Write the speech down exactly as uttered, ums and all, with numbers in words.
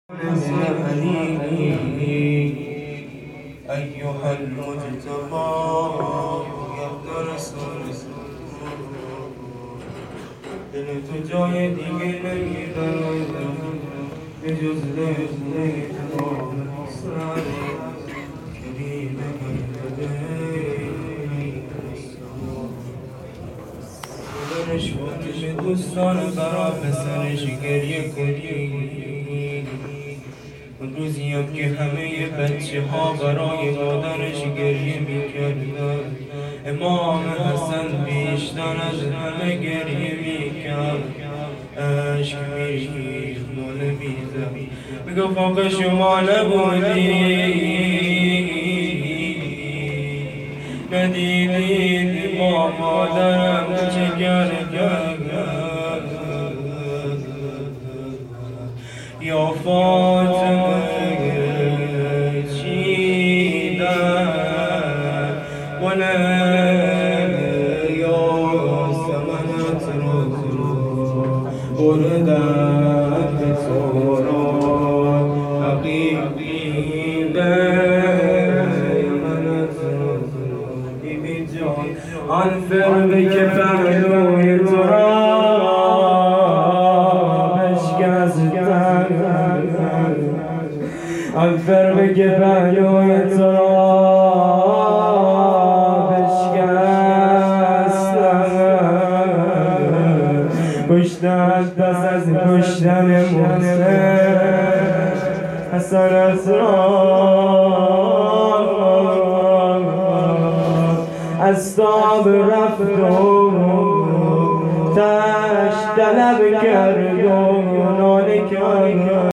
أيها المجتبى يا رسول دل تو جای دیگه نمیدارم به جز لحظه سر کریم دلش بودش دوستان برا پسرش گریه کنی اون روزیم که همه بچه ها برای مادرش گریه میکردن امام حسن بیشتر از همه گریه میکرد عشق میریخت مال میزد میگفت آقا شما نبودی ندیدید با مادرم چه کرد یا فاطمه چیدن ولی یا سمنت رو بردن به سوران حقیقیده یمنت رو بیبی جان آن فرقی که پهلوی تو را آن فرقی که پهلوی تو را بشکستن کشتن پس از کشتن محسن حسنت را از تاب رفت و تشت طلب کرد و ناله کرد